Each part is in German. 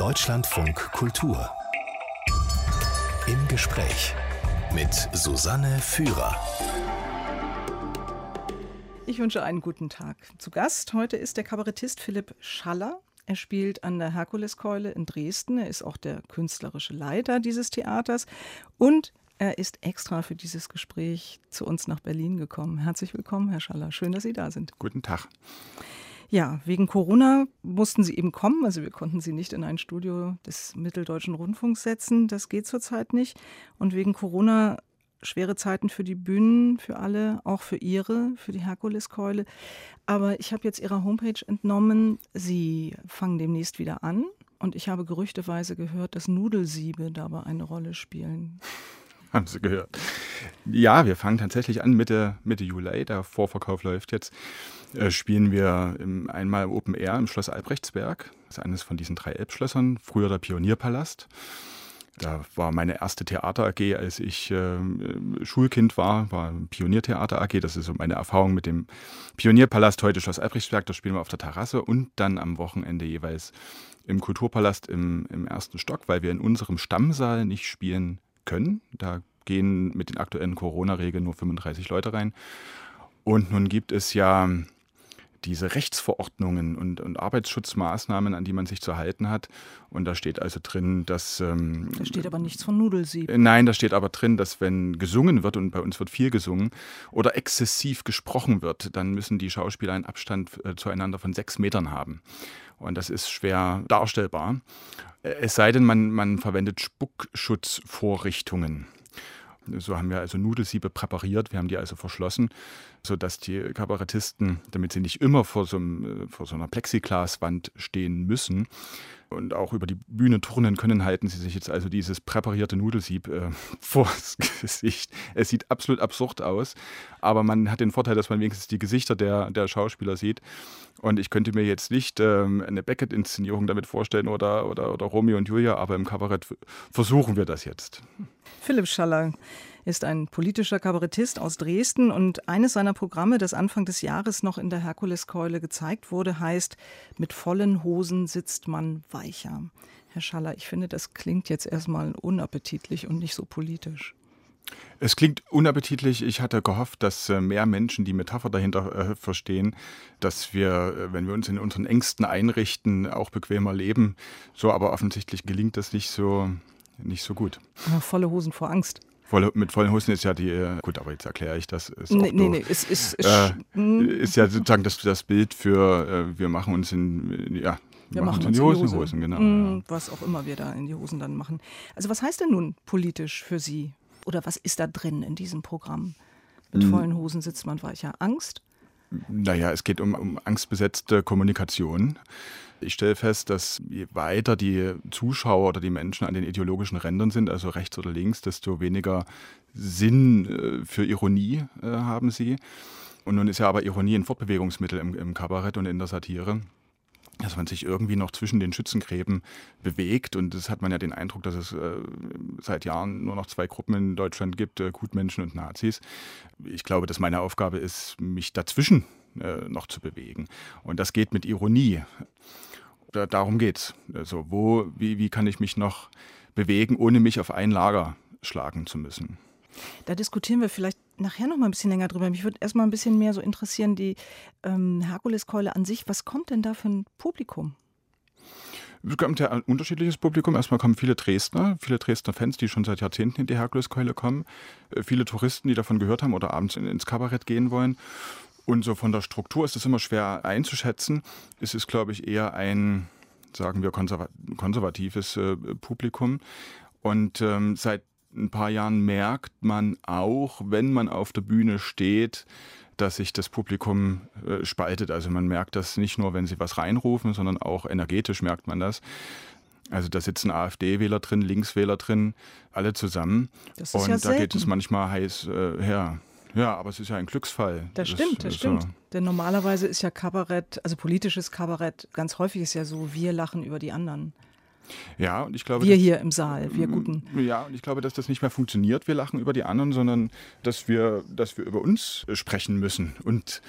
Deutschlandfunk Kultur. Im Gespräch mit Susanne Führer. Ich wünsche einen guten Tag. Zu Gast heute ist der Kabarettist Philipp Schaller. Er spielt an der Herkuleskeule in Dresden. Er ist auch der künstlerische Leiter dieses Theaters und er ist extra für dieses Gespräch zu uns nach Berlin gekommen. Herzlich willkommen, Herr Schaller. Schön, dass Sie da sind. Guten Tag. Ja, wegen Corona mussten Sie eben kommen. Also wir konnten Sie nicht in ein Studio des Mitteldeutschen Rundfunks setzen. Das geht zurzeit nicht. Und wegen Corona schwere Zeiten für die Bühnen, für alle, auch für die Herkuleskeule. Aber ich habe jetzt Ihrer Homepage entnommen, Sie fangen demnächst wieder an. Und ich habe gerüchteweise gehört, dass Nudelsiebe dabei eine Rolle spielen. Haben Sie gehört? Ja, wir fangen tatsächlich an Mitte Juli. Der Vorverkauf läuft jetzt. Spielen wir einmal im Open Air im Schloss Albrechtsberg. Das ist eines von diesen 3 Elbschlössern, früher der Pionierpalast. Da war meine erste Theater AG, als ich Schulkind war Pioniertheater AG. Das ist so meine Erfahrung mit dem Pionierpalast, heute Schloss Albrechtsberg. Da spielen wir auf der Terrasse und dann am Wochenende jeweils im Kulturpalast im 1. Stock, weil wir in unserem Stammsaal nicht spielen können. Da gehen mit den aktuellen Corona-Regeln nur 35 Leute rein. Und nun gibt es ja diese Rechtsverordnungen und Arbeitsschutzmaßnahmen, an die man sich zu halten hat. Und da steht also drin, dass... Da steht aber nichts von Nudelsieb. Nein, da steht aber drin, dass wenn gesungen wird, und bei uns wird viel gesungen, oder exzessiv gesprochen wird, dann müssen die Schauspieler einen Abstand zueinander von 6 Metern haben. Und das ist schwer darstellbar. Es sei denn, man verwendet Spuckschutzvorrichtungen. So haben wir also Nudelsiebe präpariert, wir haben die also verschlossen, sodass die Kabarettisten, damit sie nicht immer vor so einer Plexiglaswand stehen müssen und auch über die Bühne turnen können, halten sie sich jetzt also dieses präparierte Nudelsieb vors Gesicht. Es sieht absolut absurd aus, aber man hat den Vorteil, dass man wenigstens die Gesichter der Schauspieler sieht. Und ich könnte mir jetzt nicht eine Beckett-Inszenierung damit vorstellen oder Romeo und Julia, aber im Kabarett versuchen wir das jetzt. Philipp Schaller ist ein politischer Kabarettist aus Dresden und eines seiner Programme, das Anfang des Jahres noch in der Herkuleskeule gezeigt wurde, heißt "Mit vollen Hosen sitzt man weicher". Herr Schaller, ich finde, das klingt jetzt erstmal unappetitlich und nicht so politisch. Es klingt unappetitlich. Ich hatte gehofft, dass mehr Menschen die Metapher dahinter verstehen, dass wir, wenn wir uns in unseren Ängsten einrichten, auch bequemer leben. So, aber offensichtlich gelingt das nicht so gut. Aber volle Hosen vor Angst. Mit vollen Hosen ist ja gut, aber jetzt erkläre ich das. Ist Nee, ist ja sozusagen das Bild für, wir machen uns in die Hosen, genau. Was auch immer wir da in die Hosen dann machen. Also was heißt denn nun politisch für Sie? Oder was ist da drin in diesem Programm? Mit vollen Hosen sitzt man weicher. Angst? Naja, es geht um angstbesetzte Kommunikation. Ich stelle fest, dass je weiter die Zuschauer oder die Menschen an den ideologischen Rändern sind, also rechts oder links, desto weniger Sinn für Ironie haben sie. Und nun ist ja aber Ironie ein Fortbewegungsmittel im Kabarett und in der Satire, dass man sich irgendwie noch zwischen den Schützengräben bewegt. Und das hat man ja den Eindruck, dass es seit Jahren nur noch 2 Gruppen in Deutschland gibt, Gutmenschen und Nazis. Ich glaube, dass meine Aufgabe ist, mich dazwischen noch zu bewegen. Und das geht mit Ironie. Darum geht's. Also wie kann ich mich noch bewegen, ohne mich auf ein Lager schlagen zu müssen? Da diskutieren wir vielleicht nachher noch mal ein bisschen länger drüber. Mich würde erst mal ein bisschen mehr so interessieren, die Herkuleskeule an sich. Was kommt denn da für ein Publikum? Es kommt ja ein unterschiedliches Publikum. Erstmal kommen viele Dresdner Fans, die schon seit Jahrzehnten in die Herkuleskeule kommen. Viele Touristen, die davon gehört haben oder abends ins Kabarett gehen wollen. Und so von der Struktur ist es immer schwer einzuschätzen. Es ist, glaube ich, eher ein, sagen wir, konservatives Publikum. Und seit ein paar Jahren merkt man auch, wenn man auf der Bühne steht, dass sich das Publikum spaltet. Also man merkt das nicht nur, wenn sie was reinrufen, sondern auch energetisch merkt man das. Also da sitzen AfD-Wähler drin, Linkswähler drin, alle zusammen. Das ist ja selten. Da geht es manchmal heiß her. Ja, aber es ist ja ein Glücksfall. Das stimmt. Denn normalerweise ist ja Kabarett, also politisches Kabarett, ganz häufig ist ja so, wir lachen über die anderen. Ja, und ich glaube, wir hier im Saal, wir Guten. Ja, und ich glaube, dass das nicht mehr funktioniert, wir lachen über die anderen, sondern dass wir über uns sprechen müssen. Und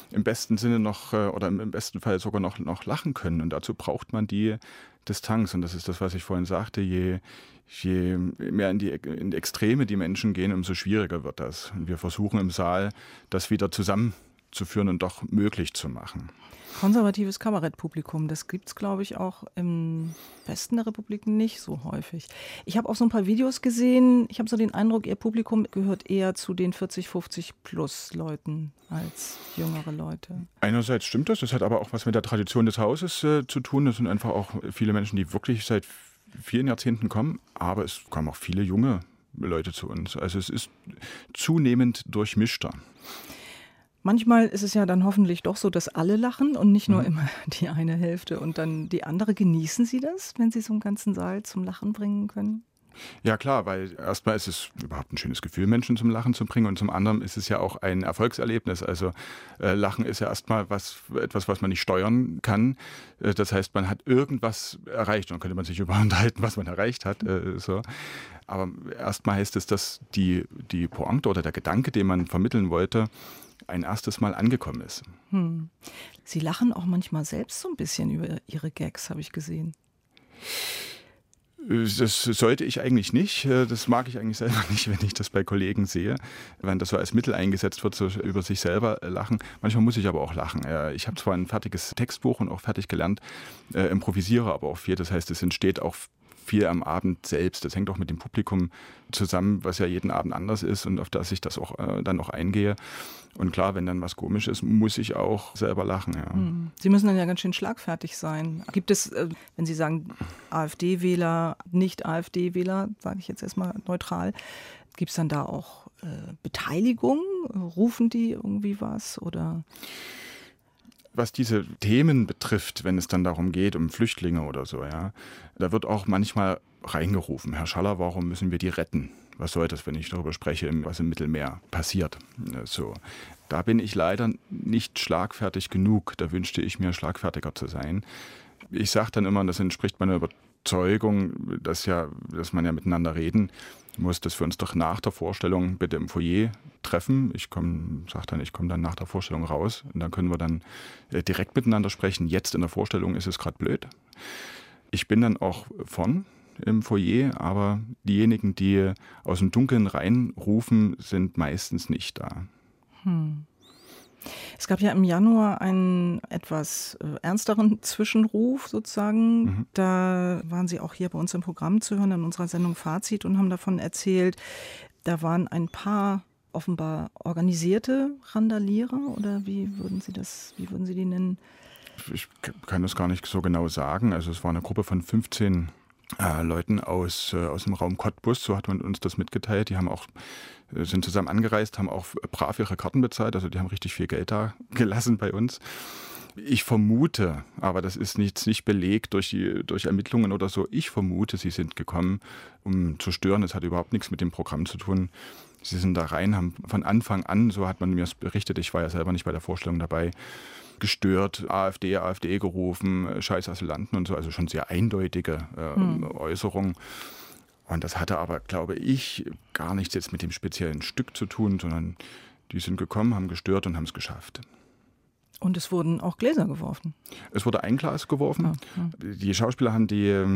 im besten Sinne noch oder im besten Fall sogar noch lachen können. Und dazu braucht man die Distanz. Und das ist das, was ich vorhin sagte, je mehr in die Extreme die Menschen gehen, umso schwieriger wird das. Und wir versuchen im Saal, das wieder zusammenzuführen und doch möglich zu machen. Konservatives Kabarettpublikum, das gibt es, glaube ich, auch im Westen der Republik nicht so häufig. Ich habe auch so ein paar Videos gesehen. Ich habe so den Eindruck, Ihr Publikum gehört eher zu den 40, 50 plus Leuten als jüngere Leute. Einerseits stimmt das. Das hat aber auch was mit der Tradition des Hauses zu tun. Das sind einfach auch viele Menschen, die wirklich seit vielen Jahrzehnten kommen. Aber es kommen auch viele junge Leute zu uns. Also es ist zunehmend durchmischter. Manchmal ist es ja dann hoffentlich doch so, dass alle lachen und nicht nur immer die eine Hälfte und dann die andere. Genießen Sie das, wenn Sie so einen ganzen Saal zum Lachen bringen können? Ja klar, weil erstmal ist es überhaupt ein schönes Gefühl, Menschen zum Lachen zu bringen, und zum anderen ist es ja auch ein Erfolgserlebnis. Also Lachen ist ja erstmal etwas, was man nicht steuern kann. Das heißt, man hat irgendwas erreicht, und dann könnte man sich über unterhalten, was man erreicht hat. So. Aber erstmal heißt es, dass die Pointe oder der Gedanke, den man vermitteln wollte, ein erstes Mal angekommen ist. Sie lachen auch manchmal selbst so ein bisschen über Ihre Gags, habe ich gesehen. Das sollte ich eigentlich nicht. Das mag ich eigentlich selber nicht, wenn ich das bei Kollegen sehe. Wenn das so als Mittel eingesetzt wird, so über sich selber lachen. Manchmal muss ich aber auch lachen. Ich habe zwar ein fertiges Textbuch und auch fertig gelernt, improvisiere aber auch viel. Das heißt, es entsteht auch viel am Abend selbst. Das hängt auch mit dem Publikum zusammen, was ja jeden Abend anders ist und auf das ich das auch dann auch eingehe. Und klar, wenn dann was komisch ist, muss ich auch selber lachen. Ja. Sie müssen dann ja ganz schön schlagfertig sein. Gibt es, wenn Sie sagen AfD-Wähler, Nicht-AfD-Wähler, sage ich jetzt erstmal neutral, gibt es dann da auch Beteiligung? Rufen die irgendwie was oder? Was diese Themen betrifft, wenn es dann darum geht, um Flüchtlinge oder so, ja, da wird auch manchmal reingerufen: Herr Schaller, warum müssen wir die retten? Was soll das, wenn ich darüber spreche, was im Mittelmeer passiert? So. Da bin ich leider nicht schlagfertig genug. Da wünschte ich mir, schlagfertiger zu sein. Ich sage dann immer, und das entspricht meiner Überzeugung, dass man ja miteinander reden muss, dass wir uns doch nach der Vorstellung bitte im Foyer treffen. Ich komme dann nach der Vorstellung raus und dann können wir dann direkt miteinander sprechen. Jetzt in der Vorstellung ist es gerade blöd. Ich bin dann auch vorn im Foyer, aber diejenigen, die aus dem Dunkeln reinrufen, sind meistens nicht da. Es gab ja im Januar einen etwas ernsteren Zwischenruf sozusagen. Da waren Sie auch hier bei uns im Programm zu hören, in unserer Sendung Fazit, und haben davon erzählt, da waren ein paar offenbar organisierte Randalierer, oder wie würden Sie die nennen? Ich kann das gar nicht so genau sagen. Also es war eine Gruppe von 15 Leuten aus dem Raum Cottbus, so hat man uns das mitgeteilt. Die sind zusammen angereist, haben auch brav ihre Karten bezahlt, also die haben richtig viel Geld da gelassen bei uns. Ich vermute, aber das ist nicht belegt durch Ermittlungen oder so, ich vermute, sie sind gekommen, um zu stören. Das hat überhaupt nichts mit dem Programm zu tun. Sie sind da rein, haben von Anfang an, so hat man mir berichtet, ich war ja selber nicht bei der Vorstellung dabei, gestört, AfD gerufen, scheiß Asylanten und so, also schon sehr eindeutige Äußerungen. Und das hatte aber, glaube ich, gar nichts jetzt mit dem speziellen Stück zu tun, sondern die sind gekommen, haben gestört und haben es geschafft. Und es wurden auch Gläser geworfen? Es wurde ein Glas geworfen. Die Schauspieler haben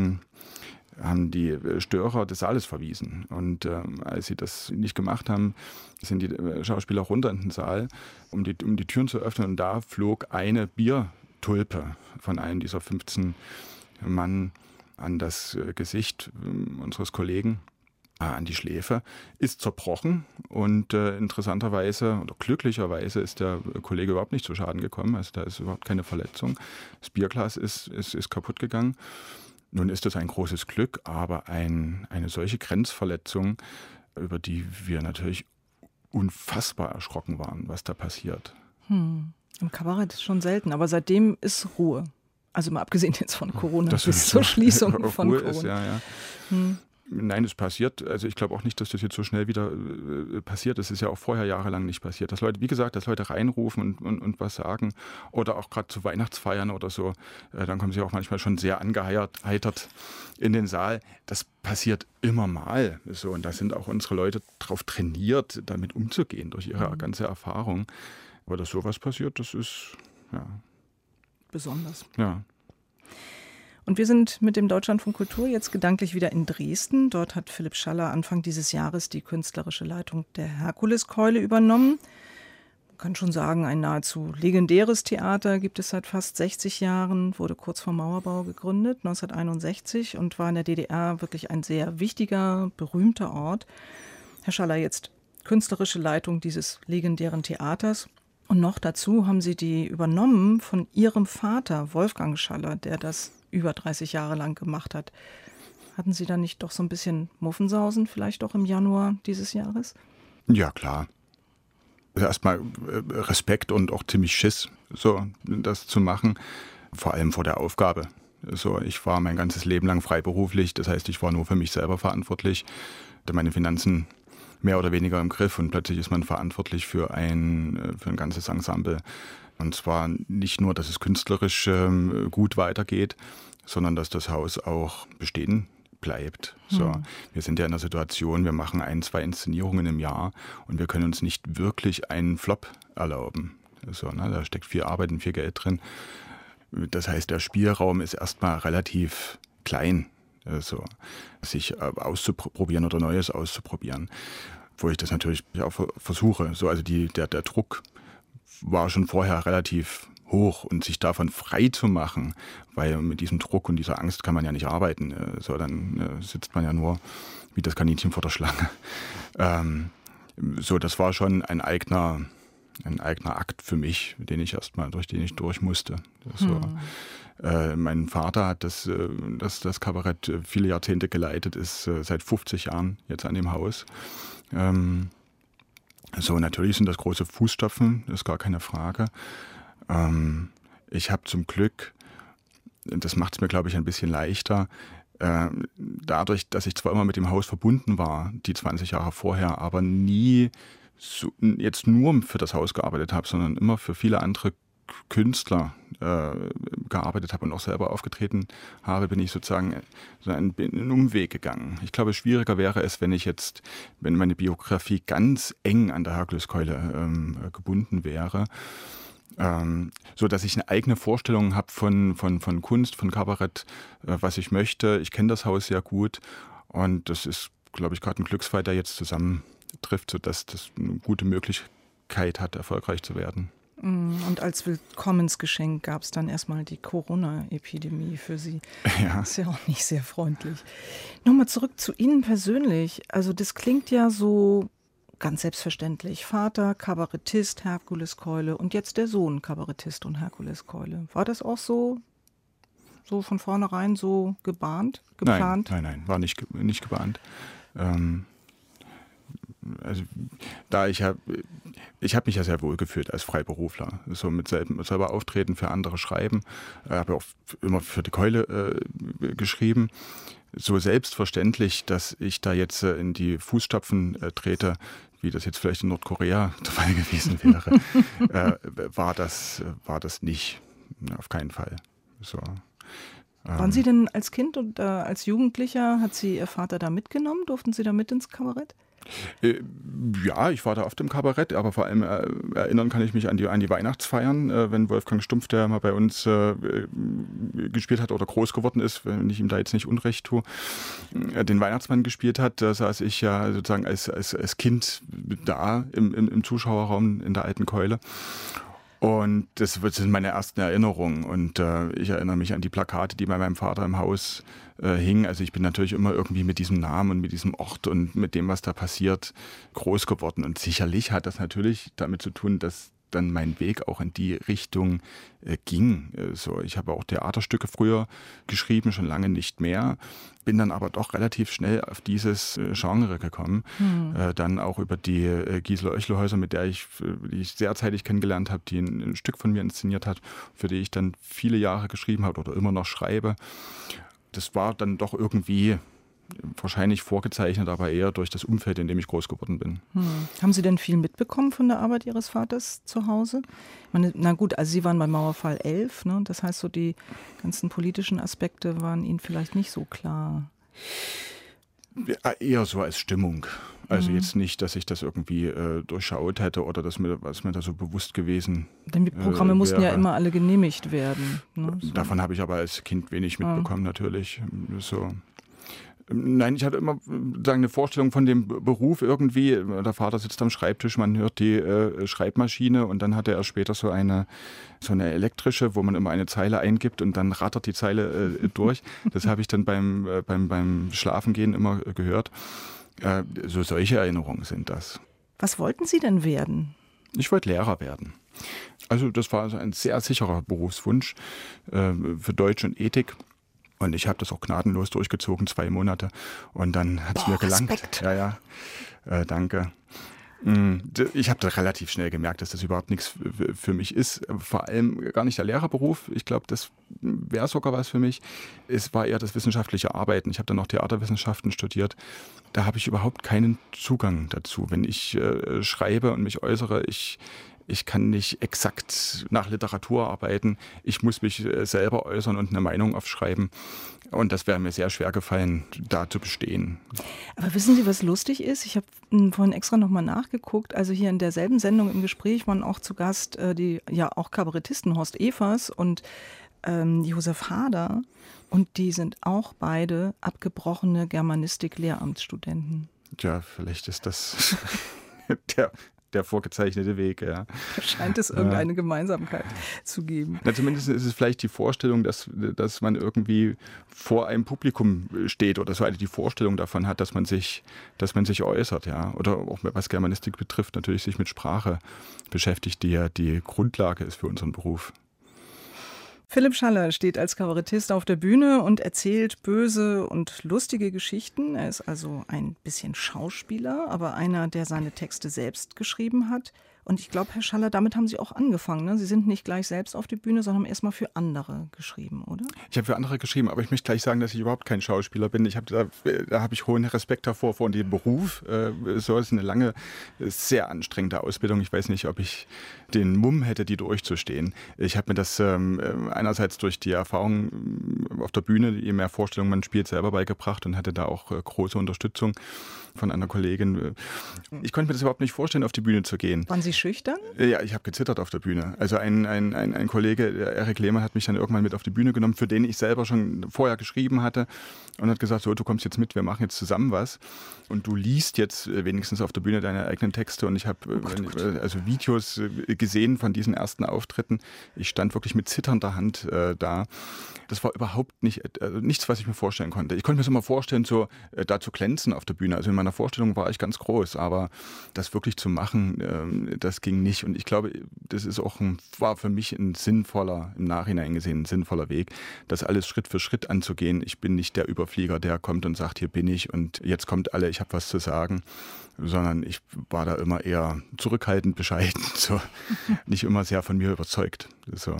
die Störer des Saales verwiesen. Und als sie das nicht gemacht haben, sind die Schauspieler runter in den Saal, um die Türen zu öffnen. Und da flog eine Biertulpe von einem dieser 15 Mann an das Gesicht unseres Kollegen, an die Schläfe, ist zerbrochen. Und interessanterweise oder glücklicherweise ist der Kollege überhaupt nicht zu Schaden gekommen. Also da ist überhaupt keine Verletzung. Das Bierglas ist kaputt gegangen. Nun ist das ein großes Glück, aber eine solche Grenzverletzung, über die wir natürlich unfassbar erschrocken waren, was da passiert. Im Kabarett ist schon selten, aber seitdem ist Ruhe. Also mal abgesehen jetzt von Corona, das bis zur Schließung von Ruhe Corona. Ist, ja. Nein, es passiert. Also ich glaube auch nicht, dass das jetzt so schnell wieder passiert. Das ist ja auch vorher jahrelang nicht passiert. Dass Leute reinrufen und was sagen. Oder auch gerade zu Weihnachtsfeiern oder so. Dann kommen sie auch manchmal schon sehr angeheitert in den Saal. Das passiert immer mal. So, und da sind auch unsere Leute drauf trainiert, damit umzugehen durch ihre ganze Erfahrung. Aber dass sowas passiert, das ist, ja. Besonders. Ja. Und wir sind mit dem Deutschlandfunk Kultur jetzt gedanklich wieder in Dresden. Dort hat Philipp Schaller Anfang dieses Jahres die künstlerische Leitung der Herkuleskeule übernommen. Man kann schon sagen, ein nahezu legendäres Theater gibt es seit fast 60 Jahren, wurde kurz vor Mauerbau gegründet, 1961, und war in der DDR wirklich ein sehr wichtiger, berühmter Ort. Herr Schaller, jetzt künstlerische Leitung dieses legendären Theaters. Und noch dazu haben Sie die übernommen von Ihrem Vater, Wolfgang Schaller, der das über 30 Jahre lang gemacht hat. Hatten Sie da nicht doch so ein bisschen Muffensausen, vielleicht doch im Januar dieses Jahres? Ja, klar. Also erstmal Respekt und auch ziemlich Schiss, so das zu machen, vor allem vor der Aufgabe. So, ich war mein ganzes Leben lang freiberuflich, das heißt, ich war nur für mich selber verantwortlich, hatte meine Finanzen mehr oder weniger im Griff und plötzlich ist man verantwortlich für ein ganzes Ensemble. Und zwar nicht nur, dass es künstlerisch gut weitergeht, sondern dass das Haus auch bestehen bleibt. So, wir sind ja in der Situation, wir machen 1, 2 Inszenierungen im Jahr und wir können uns nicht wirklich einen Flop erlauben. So, ne, da steckt viel Arbeit und viel Geld drin. Das heißt, der Spielraum ist erstmal relativ klein. Also, sich auszuprobieren oder Neues auszuprobieren, wo ich das natürlich auch versuche. So, also der Druck war schon vorher relativ hoch und sich davon frei zu machen, weil mit diesem Druck und dieser Angst kann man ja nicht arbeiten. So, dann sitzt man ja nur wie das Kaninchen vor der Schlange. So, das war schon ein eigener Akt für mich, durch den ich durch musste. So. Mein Vater hat das Kabarett viele Jahrzehnte geleitet, ist seit 50 Jahren jetzt an dem Haus. So, natürlich sind das große Fußstapfen, ist gar keine Frage. Ich habe zum Glück, das macht es mir, glaube ich, ein bisschen leichter, dadurch, dass ich zwar immer mit dem Haus verbunden war, die 20 Jahre vorher, aber nie jetzt nur für das Haus gearbeitet habe, sondern immer für viele andere Künstler gearbeitet habe und auch selber aufgetreten habe, bin ich sozusagen so einen Umweg gegangen. Ich glaube, schwieriger wäre es, wenn meine Biografie ganz eng an der Herkuleskeule gebunden wäre, so dass ich eine eigene Vorstellung habe von Kunst, von Kabarett, was ich möchte. Ich kenne das Haus sehr gut und das ist, glaube ich, gerade ein Glücksfall, der jetzt zusammentrifft, sodass das eine gute Möglichkeit hat, erfolgreich zu werden. Und als Willkommensgeschenk gab es dann erstmal die Corona-Epidemie für Sie. Ja. Das ist ja auch nicht sehr freundlich. Nochmal zurück zu Ihnen persönlich. Also das klingt ja so ganz selbstverständlich. Vater, Kabarettist, Herkuleskeule und jetzt der Sohn, Kabarettist und Herkuleskeule. War das auch so von vornherein so geplant? Nein, war nicht gebahnt. Also ich habe mich ja sehr wohl gefühlt als Freiberufler, so mit selber auftreten, für andere schreiben, habe auch immer für die Keule geschrieben. So selbstverständlich, dass ich da jetzt in die Fußstapfen trete, wie das jetzt vielleicht in Nordkorea der Fall gewesen wäre, war das nicht, auf keinen Fall. So. Waren Sie denn als Kind und als Jugendlicher, hat Sie Ihr Vater da mitgenommen? Durften Sie da mit ins Kabarett? Ja, ich war da oft im Kabarett, aber vor allem erinnern kann ich mich an die Weihnachtsfeiern, wenn Wolfgang Stumpf, der mal bei uns gespielt hat oder groß geworden ist, wenn ich ihm da jetzt nicht Unrecht tue, den Weihnachtsmann gespielt hat, da saß ich ja sozusagen als Kind da im Zuschauerraum in der alten Keule. Und das sind meine ersten Erinnerungen und ich erinnere mich an die Plakate, die bei meinem Vater im Haus hingen. Also ich bin natürlich immer irgendwie mit diesem Namen und mit diesem Ort und mit dem, was da passiert, groß geworden. Und sicherlich hat das natürlich damit zu tun, dass dann mein Weg auch in die Richtung ging. So, ich habe auch Theaterstücke früher geschrieben, schon lange nicht mehr. Bin dann aber doch relativ schnell auf dieses Genre gekommen. Dann auch über die Gisela Oechlehäuser, die ich sehr zeitig kennengelernt habe, die ein Stück von mir inszeniert hat, für die ich dann viele Jahre geschrieben habe oder immer noch schreibe. Das war dann doch irgendwie wahrscheinlich vorgezeichnet, aber eher durch das Umfeld, in dem ich groß geworden bin. Haben Sie denn viel mitbekommen von der Arbeit Ihres Vaters zu Hause? Ich meine, na gut, also Sie waren beim Mauerfall 11, ne? Das heißt, so die ganzen politischen Aspekte waren Ihnen vielleicht nicht so klar. Ja, eher so als Stimmung. Also jetzt nicht, dass ich das irgendwie durchschaut hätte oder was mir da so bewusst gewesen Denn die Programme mussten ja wäre. immer alle genehmigt werden. Ne? So. Davon habe ich aber als Kind wenig mitbekommen, natürlich. So. Nein, ich hatte immer eine Vorstellung von dem Beruf irgendwie. Der Vater sitzt am Schreibtisch, man hört die Schreibmaschine und dann hatte er später so eine elektrische, wo man immer eine Zeile eingibt und dann rattert die Zeile durch. Das habe ich dann beim Schlafengehen immer gehört. So solche Erinnerungen sind das. Was wollten Sie denn werden? Ich wollte Lehrer werden. Also das war also ein sehr sicherer Berufswunsch für Deutsch und Ethik. Und ich habe das auch gnadenlos durchgezogen, 2 Monate. Und dann hat es mir gelangt. Respekt. Ja, danke. Ich habe da relativ schnell gemerkt, dass das überhaupt nichts für mich ist. Vor allem gar nicht der Lehrerberuf. Ich glaube, das wäre sogar was für mich. Es war eher das wissenschaftliche Arbeiten. Ich habe dann noch Theaterwissenschaften studiert. Da habe ich überhaupt keinen Zugang dazu. Wenn ich schreibe und mich äußere, ich kann nicht exakt nach Literatur arbeiten. Ich muss mich selber äußern und eine Meinung aufschreiben. Und das wäre mir sehr schwer gefallen, da zu bestehen. Aber wissen Sie, was lustig ist? Ich habe vorhin extra nochmal nachgeguckt. Also hier in derselben Sendung im Gespräch waren auch zu Gast die ja auch Kabarettisten Horst Evers und Josef Hader. Und die sind auch beide abgebrochene Germanistik-Lehramtsstudenten. Tja, vielleicht ist das der vorgezeichnete Weg, ja. Da scheint es irgendeine Gemeinsamkeit zu geben. Na, zumindest ist es vielleicht die Vorstellung, dass man irgendwie vor einem Publikum steht oder so die Vorstellung davon hat, dass man sich äußert, ja. Oder auch was Germanistik betrifft, natürlich sich mit Sprache beschäftigt, die ja die Grundlage ist für unseren Beruf. Philipp Schaller steht als Kabarettist auf der Bühne und erzählt böse und lustige Geschichten. Er ist also ein bisschen Schauspieler, aber einer, der seine Texte selbst geschrieben hat. Und ich glaube, Herr Schaller, damit haben Sie auch angefangen. Ne? Sie sind nicht gleich selbst auf die Bühne, sondern haben erstmal für andere geschrieben, oder? Ich habe für andere geschrieben, aber ich möchte gleich sagen, dass ich überhaupt kein Schauspieler bin. Da habe ich hohen Respekt davor, vor dem Beruf. So ist eine lange, sehr anstrengende Ausbildung. Ich weiß nicht, ob ich den Mumm hätte, die durchzustehen. Ich habe mir das einerseits durch die Erfahrung auf der Bühne, je mehr Vorstellungen man spielt, selber beigebracht und hatte da auch große Unterstützung von einer Kollegin. Ich konnte mir das überhaupt nicht vorstellen, auf die Bühne zu gehen. Waren Sie schüchtern? Ja, ich habe gezittert auf der Bühne. Also ein Kollege, der Erik Lehmann, hat mich dann irgendwann mit auf die Bühne genommen, für den ich selber schon vorher geschrieben hatte und hat gesagt, so, du kommst jetzt mit, wir machen jetzt zusammen was und du liest jetzt wenigstens auf der Bühne deine eigenen Texte und ich habe also Videos gesehen von diesen ersten Auftritten. Ich stand wirklich mit zitternder Hand da. Das war überhaupt nichts, was ich mir vorstellen konnte. Ich konnte mir so mal vorstellen, so da zu glänzen auf der Bühne. Also in meiner Vorstellung war ich ganz groß, aber das wirklich zu machen, das ging nicht. Und ich glaube, das ist war für mich im Nachhinein gesehen, ein sinnvoller Weg, das alles Schritt für Schritt anzugehen. Ich bin nicht der Überflieger, der kommt und sagt, hier bin ich und jetzt kommt alle, ich habe was zu sagen, sondern ich war da immer eher zurückhaltend, bescheiden, so nicht immer sehr von mir überzeugt. So.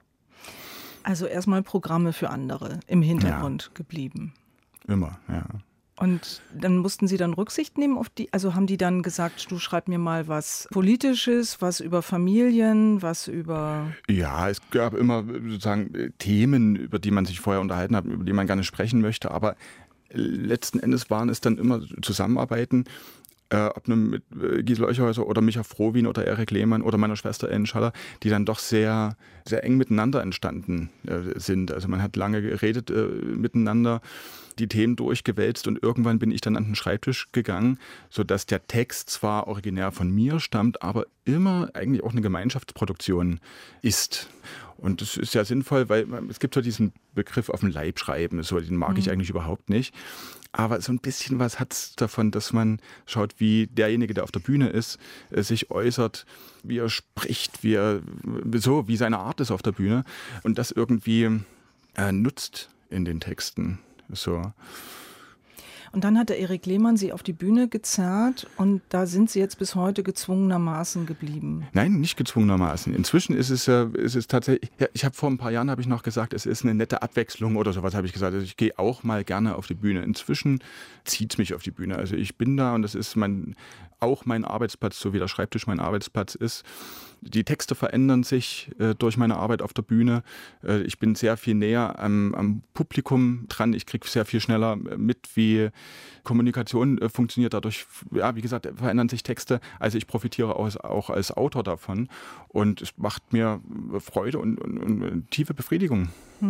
Also erstmal Programme für andere im Hintergrund geblieben. Immer, ja. Und dann mussten Sie dann Rücksicht nehmen auf die, also haben die dann gesagt, du schreib mir mal was Politisches, was über Familien, was über... Ja, es gab immer sozusagen Themen, über die man sich vorher unterhalten hat, über die man gerne sprechen möchte, aber letzten Endes waren es dann immer Zusammenarbeiten, ob nun mit Gisela Eucherhäuser oder Micha Frohwien oder Erik Lehmann oder meiner Schwester Ellen Schaller, die dann doch sehr, sehr eng miteinander entstanden sind. Also man hat lange geredet miteinander, die Themen durchgewälzt und irgendwann bin ich dann an den Schreibtisch gegangen, sodass der Text zwar originär von mir stammt, aber immer eigentlich auch eine Gemeinschaftsproduktion ist. Und das ist ja sinnvoll, weil es gibt so diesen Begriff auf den Leib schreiben, so, den mag ich eigentlich überhaupt nicht. Aber so ein bisschen was hat es davon, dass man schaut, wie derjenige, der auf der Bühne ist, sich äußert, wie er spricht, wie seine Art ist auf der Bühne und das irgendwie nutzt in den Texten. So. Und dann hat der Erik Lehmann Sie auf die Bühne gezerrt und da sind Sie jetzt bis heute gezwungenermaßen geblieben. Nein, nicht gezwungenermaßen. Inzwischen ist es tatsächlich, ja, ich habe vor ein paar Jahren habe ich noch gesagt, es ist eine nette Abwechslung oder sowas habe ich gesagt. Also ich gehe auch mal gerne auf die Bühne. Inzwischen zieht es mich auf die Bühne. Also ich bin da und das ist auch mein Arbeitsplatz, so wie der Schreibtisch mein Arbeitsplatz ist. Die Texte verändern sich durch meine Arbeit auf der Bühne. Ich bin sehr viel näher am Publikum dran. Ich kriege sehr viel schneller mit, wie Kommunikation funktioniert. Dadurch, ja, wie gesagt, verändern sich Texte. Also ich profitiere auch als Autor davon. Und es macht mir Freude und tiefe Befriedigung.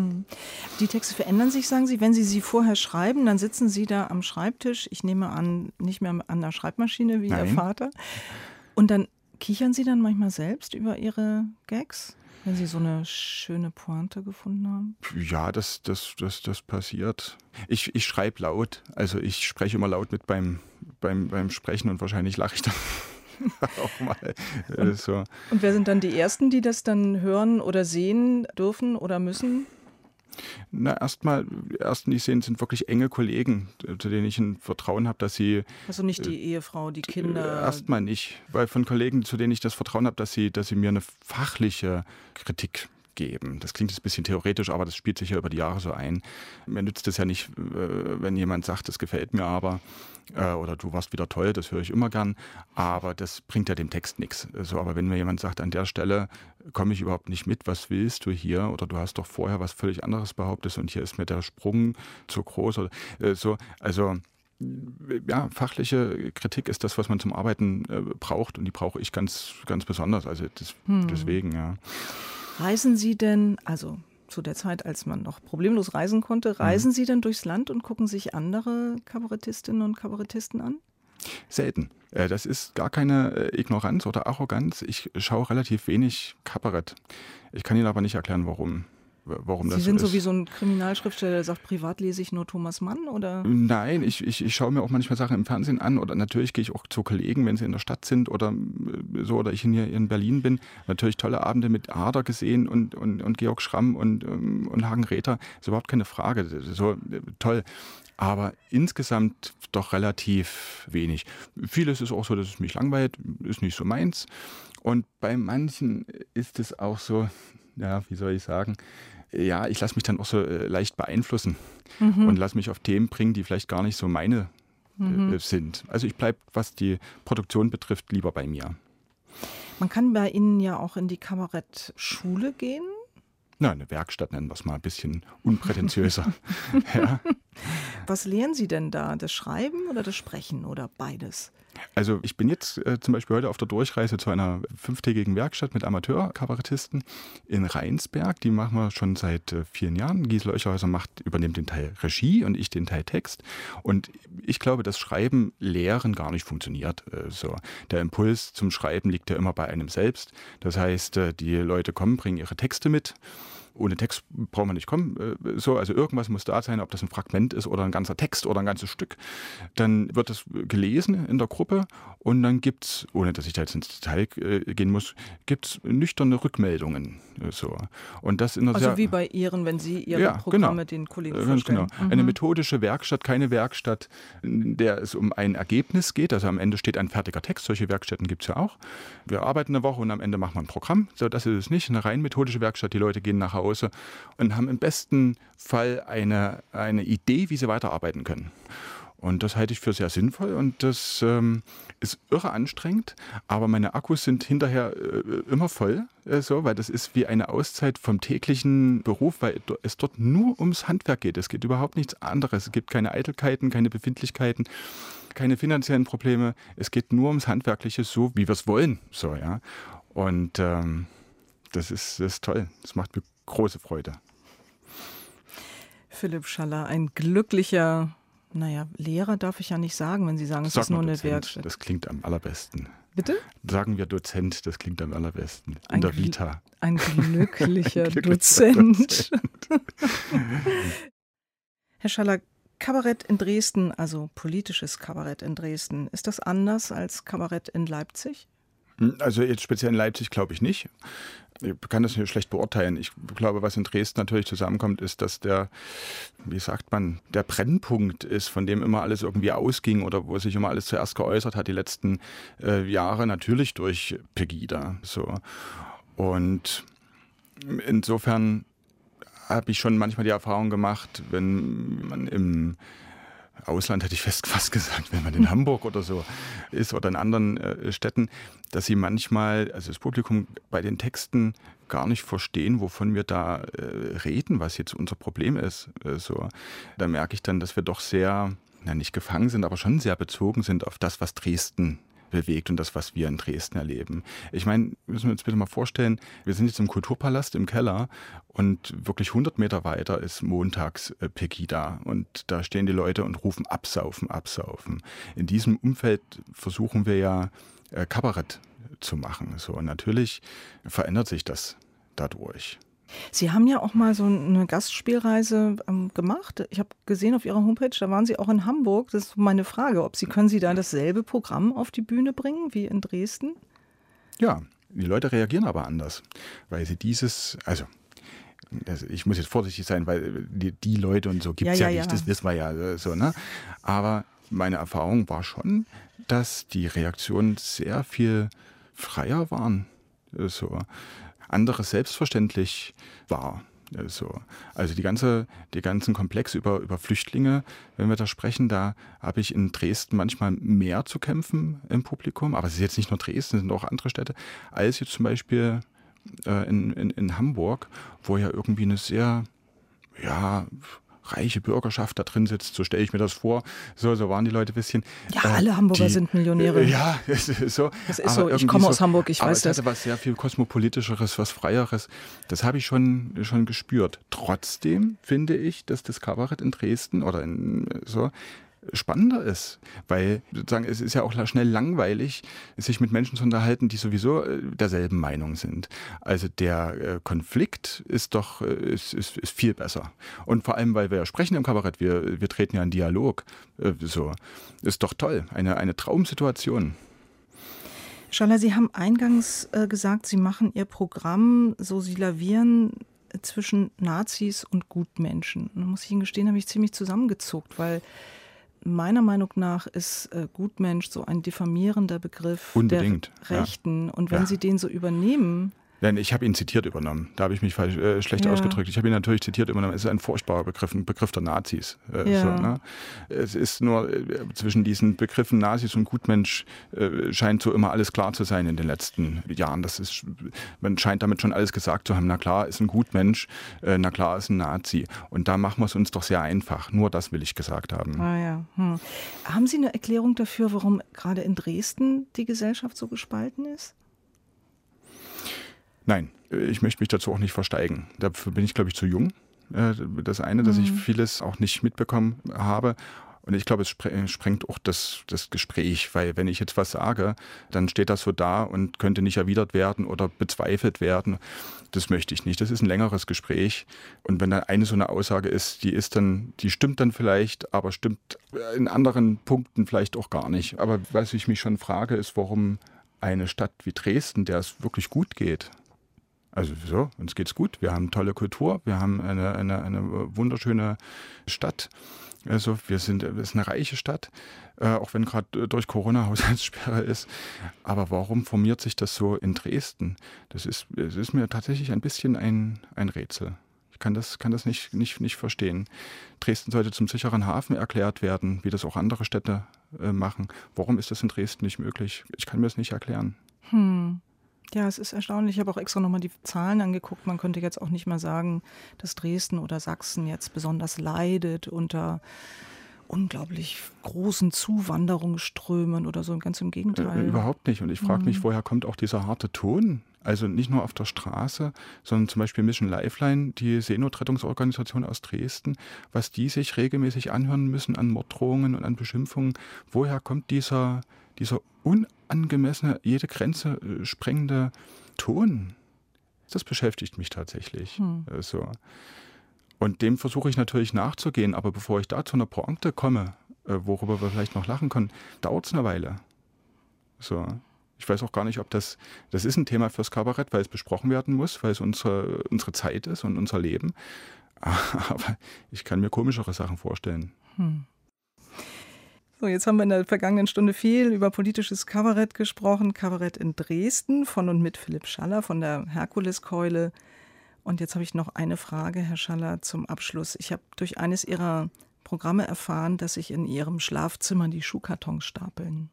Die Texte verändern sich, sagen Sie, wenn Sie vorher schreiben, dann sitzen Sie da am Schreibtisch, ich nehme an, nicht mehr an der Schreibmaschine wie Ihr Vater. Und dann kichern Sie dann manchmal selbst über Ihre Gags, wenn Sie so eine schöne Pointe gefunden haben? Ja, das passiert. Ich schreibe laut, also ich spreche immer laut mit beim Sprechen und wahrscheinlich lache ich dann auch mal. So. Und wer sind dann die Ersten, die das dann hören oder sehen dürfen oder müssen? Na, die Ersten, die sehen, sind wirklich enge Kollegen, zu denen ich ein Vertrauen habe, dass sie... Also nicht die Ehefrau, die Kinder? Erstmal nicht, weil von Kollegen, zu denen ich das Vertrauen habe, dass sie mir eine fachliche Kritik geben. Das klingt jetzt ein bisschen theoretisch, aber das spielt sich ja über die Jahre so ein. Mir nützt es ja nicht, wenn jemand sagt, das gefällt mir aber, oder du warst wieder toll, das höre ich immer gern, aber das bringt ja dem Text nichts. So, aber wenn mir jemand sagt, an der Stelle komme ich überhaupt nicht mit, was willst du hier? Oder du hast doch vorher was völlig anderes behauptet und hier ist mir der Sprung zu groß oder so. Also ja, fachliche Kritik ist das, was man zum Arbeiten braucht und die brauche ich ganz, ganz besonders. Also deswegen, ja. Reisen Sie denn, also zu der Zeit, als man noch problemlos reisen konnte, reisen Sie denn durchs Land und gucken sich andere Kabarettistinnen und Kabarettisten an? Selten. Das ist gar keine Ignoranz oder Arroganz. Ich schaue relativ wenig Kabarett. Ich kann Ihnen aber nicht erklären, warum das so ist. Sie sind so wie so ein Kriminalschriftsteller, der sagt, privat lese ich nur Thomas Mann, oder? Nein, ich schaue mir auch manchmal Sachen im Fernsehen an oder natürlich gehe ich auch zu Kollegen, wenn sie in der Stadt sind oder so oder ich hier in Berlin bin. Natürlich tolle Abende mit Ader gesehen und Georg Schramm und Hagen Räther. Ist überhaupt keine Frage. So toll. Aber insgesamt doch relativ wenig. Vieles ist auch so, dass es mich langweilt, ist nicht so meins. Und bei manchen ist es auch so, ja, wie soll ich sagen, ja, ich lasse mich dann auch so leicht beeinflussen und lasse mich auf Themen bringen, die vielleicht gar nicht so meine sind. Also ich bleibe, was die Produktion betrifft, lieber bei mir. Man kann bei Ihnen ja auch in die Kabarettschule gehen. Na, eine Werkstatt nennen wir es mal ein bisschen unprätentiöser. Ja. Was lehren Sie denn da? Das Schreiben oder das Sprechen oder beides? Also ich bin jetzt zum Beispiel heute auf der Durchreise zu einer 5-tägigen Werkstatt mit Amateurkabarettisten in Rheinsberg. Die machen wir schon seit vielen Jahren. Gisela Oecherhäuser übernimmt den Teil Regie und ich den Teil Text. Und ich glaube, dass Schreiben, Lehren gar nicht funktioniert. So. Der Impuls zum Schreiben liegt ja immer bei einem selbst. Das heißt, die Leute kommen, bringen ihre Texte mit. Ohne Text braucht man nicht kommen. So, also irgendwas muss da sein, ob das ein Fragment ist oder ein ganzer Text oder ein ganzes Stück. Dann wird es gelesen in der Gruppe und dann gibt es, ohne dass ich da jetzt ins Detail gehen muss, gibt es nüchterne Rückmeldungen. So. Und das in also wie bei Ihren, wenn Sie Ihre Programme den Kollegen vorstellen. Genau. Eine methodische Werkstatt, keine Werkstatt, in der es um ein Ergebnis geht. Also am Ende steht ein fertiger Text. Solche Werkstätten gibt es ja auch. Wir arbeiten eine Woche und am Ende machen wir ein Programm. So, das ist es nicht. Eine rein methodische Werkstatt. Die Leute gehen nach Hause und haben im besten Fall eine Idee, wie sie weiterarbeiten können. Und das halte ich für sehr sinnvoll und das ist irre anstrengend, aber meine Akkus sind hinterher immer voll, weil das ist wie eine Auszeit vom täglichen Beruf, weil es dort nur ums Handwerk geht. Es geht überhaupt nichts anderes. Es gibt keine Eitelkeiten, keine Befindlichkeiten, keine finanziellen Probleme. Es geht nur ums Handwerkliche, so wie wir es wollen. So, ja. Und das ist toll. Das macht mir große Freude. Philipp Schaller, ein glücklicher, Lehrer darf ich ja nicht sagen, wenn Sie sagen, es ist nur eine Werkstatt. Das klingt am allerbesten. Bitte? Sagen wir Dozent, das klingt am allerbesten. In der Vita. Ein glücklicher Dozent. Herr Schaller, Kabarett in Dresden, also politisches Kabarett in Dresden, ist das anders als Kabarett in Leipzig? Also jetzt speziell in Leipzig glaube ich nicht. Ich kann das hier schlecht beurteilen. Ich glaube, was in Dresden natürlich zusammenkommt, ist, dass der Brennpunkt ist, von dem immer alles irgendwie ausging oder wo sich immer alles zuerst geäußert hat, die letzten Jahre natürlich durch Pegida. So. Und insofern habe ich schon manchmal die Erfahrung gemacht, wenn man im Ausland hätte ich fast gesagt, wenn man in Hamburg oder so ist oder in anderen Städten, dass sie manchmal, also das Publikum bei den Texten gar nicht verstehen, wovon wir da reden, was jetzt unser Problem ist. So. Da merke ich dann, dass wir doch sehr, nicht gefangen sind, aber schon sehr bezogen sind auf das, was Dresden bewegt und das, was wir in Dresden erleben. Ich meine, müssen wir uns bitte mal vorstellen, wir sind jetzt im Kulturpalast im Keller und wirklich 100 Meter weiter ist montags Pegida und da stehen die Leute und rufen absaufen, absaufen. In diesem Umfeld versuchen wir ja Kabarett zu machen. So, und natürlich verändert sich das dadurch. Sie haben ja auch mal so eine Gastspielreise gemacht. Ich habe gesehen auf Ihrer Homepage, da waren Sie auch in Hamburg. Das ist meine Frage, können Sie da dasselbe Programm auf die Bühne bringen wie in Dresden? Ja, die Leute reagieren aber anders, weil sie ich muss jetzt vorsichtig sein, weil die Leute und so gibt es ja nicht, das wissen wir ja so, ne? Aber meine Erfahrung war schon, dass die Reaktionen sehr viel freier waren. So. Anderes selbstverständlich war. Also die ganzen Komplexe über Flüchtlinge, wenn wir da sprechen, da habe ich in Dresden manchmal mehr zu kämpfen im Publikum, aber es ist jetzt nicht nur Dresden, es sind auch andere Städte, als jetzt zum Beispiel in Hamburg, wo ja irgendwie eine sehr, reiche Bürgerschaft da drin sitzt, so stelle ich mir das vor. So waren die Leute ein bisschen. Ja, alle Hamburger sind Millionäre. Ja, so. Das ist so, ich komme aus Hamburg, ich weiß das. Es hatte was sehr viel kosmopolitischeres, was Freieres. Das habe ich schon gespürt. Trotzdem finde ich, dass das Kabarett in Dresden oder spannender ist, weil sozusagen es ist ja auch schnell langweilig, sich mit Menschen zu unterhalten, die sowieso derselben Meinung sind. Also der Konflikt ist viel besser. Und vor allem, weil wir ja sprechen im Kabarett, wir treten ja in Dialog. Ist doch toll. Eine Traumsituation. Schaller, Sie haben eingangs gesagt, Sie machen Ihr Programm Sie lavieren zwischen Nazis und Gutmenschen. Da muss ich Ihnen gestehen, habe ich ziemlich zusammengezuckt, weil meiner Meinung nach ist Gutmensch so ein diffamierender Begriff Unbedingt, der Rechten. Ja. Und wenn Sie den so übernehmen... Nein, ich habe ihn zitiert übernommen. Da habe ich mich schlecht ausgedrückt. Ich habe ihn natürlich zitiert übernommen. Es ist ein furchtbarer Begriff, ein Begriff der Nazis. Es ist nur zwischen diesen Begriffen Nazis und Gutmensch scheint so immer alles klar zu sein in den letzten Jahren. Man scheint damit schon alles gesagt zu haben. Na klar, ist ein Gutmensch, na klar, ist ein Nazi. Und da machen wir es uns doch sehr einfach. Nur das will ich gesagt haben. Haben Sie eine Erklärung dafür, warum gerade in Dresden die Gesellschaft so gespalten ist? Nein, ich möchte mich dazu auch nicht versteigen. Dafür bin ich, glaube ich, zu jung. Das eine, dass ich vieles auch nicht mitbekommen habe. Und ich glaube, es sprengt auch das Gespräch, weil wenn ich jetzt was sage, dann steht das so da und könnte nicht erwidert werden oder bezweifelt werden. Das möchte ich nicht. Das ist ein längeres Gespräch. Und wenn dann eine so eine Aussage ist, die stimmt dann vielleicht, aber stimmt in anderen Punkten vielleicht auch gar nicht. Aber was ich mich schon frage, ist, warum eine Stadt wie Dresden, der es wirklich gut geht, also uns geht's gut, wir haben tolle Kultur, wir haben eine wunderschöne Stadt. Also es ist eine reiche Stadt, auch wenn gerade durch Corona Haushaltssperre ist. Aber warum formiert sich das so in Dresden? Es ist mir tatsächlich ein bisschen ein Rätsel. Ich kann das nicht verstehen. Dresden sollte zum sicheren Hafen erklärt werden, wie das auch andere Städte machen. Warum ist das in Dresden nicht möglich? Ich kann mir das nicht erklären. Ja, es ist erstaunlich. Ich habe auch extra nochmal die Zahlen angeguckt. Man könnte jetzt auch nicht mehr sagen, dass Dresden oder Sachsen jetzt besonders leidet unter unglaublich großen Zuwanderungsströmen oder so. Ganz im Gegenteil. Überhaupt nicht. Und ich frage mich, woher kommt auch dieser harte Ton? Also nicht nur auf der Straße, sondern zum Beispiel Mission Lifeline, die Seenotrettungsorganisation aus Dresden, was die sich regelmäßig anhören müssen an Morddrohungen und an Beschimpfungen. Woher kommt dieser unangemessene, jede Grenze sprengende Ton? Das beschäftigt mich tatsächlich. Und dem versuche ich natürlich nachzugehen, aber bevor ich da zu einer Pointe komme, worüber wir vielleicht noch lachen können, dauert es eine Weile. Ich weiß auch gar nicht, ob das ist ein Thema fürs Kabarett, weil es besprochen werden muss, weil es unsere Zeit ist und unser Leben. Aber ich kann mir komischere Sachen vorstellen. So, jetzt haben wir in der vergangenen Stunde viel über politisches Kabarett gesprochen. Kabarett in Dresden von und mit Philipp Schaller von der Herkuleskeule. Und jetzt habe ich noch eine Frage, Herr Schaller, zum Abschluss. Ich habe durch eines Ihrer Programme erfahren, dass sich in ihrem Schlafzimmer die Schuhkartons stapeln.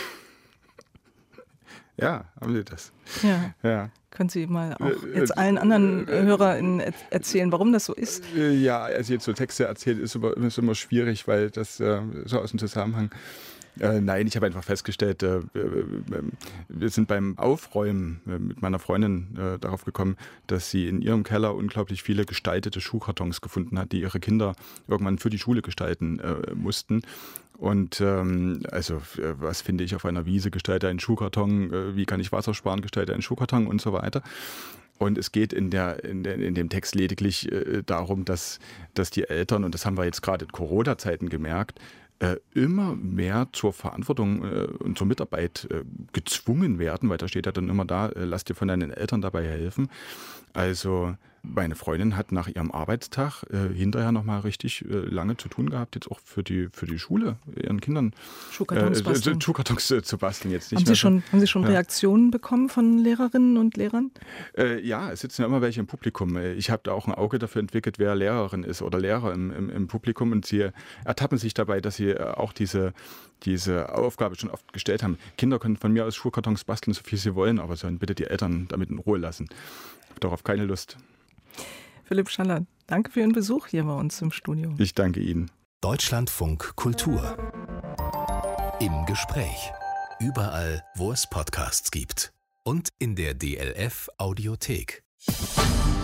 Ja, haben Sie das? Ja. Können Sie mal auch jetzt allen anderen HörerInnen erzählen, warum das so ist? Ja, also jetzt so Texte erzählen ist immer schwierig, weil das so aus dem Zusammenhang. Nein, ich habe einfach festgestellt, wir sind beim Aufräumen mit meiner Freundin darauf gekommen, dass sie in ihrem Keller unglaublich viele gestaltete Schuhkartons gefunden hat, die ihre Kinder irgendwann für die Schule gestalten mussten. Und was finde ich auf einer Wiese, gestalte einen Schuhkarton, wie kann ich Wasser sparen, gestalte einen Schuhkarton und so weiter. Und es geht in dem Text lediglich darum, dass die Eltern, und das haben wir jetzt gerade in Corona-Zeiten gemerkt, immer mehr zur Verantwortung und zur Mitarbeit gezwungen werden, weil da steht ja dann immer da, lass dir von deinen Eltern dabei helfen. Also meine Freundin hat nach ihrem Arbeitstag hinterher nochmal richtig lange zu tun gehabt, jetzt auch für die Schule, ihren Kindern Schuhkartons zu basteln. Jetzt nicht haben Sie schon Reaktionen bekommen von Lehrerinnen und Lehrern? Ja, es sitzen ja immer welche im Publikum. Ich habe da auch ein Auge dafür entwickelt, wer Lehrerin ist oder Lehrer im Publikum, und sie ertappen sich dabei, dass sie auch diese Aufgabe schon oft gestellt haben. Kinder können von mir aus Schuhkartons basteln, so viel sie wollen, aber sollen bitte die Eltern damit in Ruhe lassen. Ich habe darauf keine Lust. Philipp Schaller, danke für Ihren Besuch hier bei uns im Studio. Ich danke Ihnen. Deutschlandfunk Kultur. Im Gespräch. Überall, wo es Podcasts gibt. Und in der DLF Audiothek.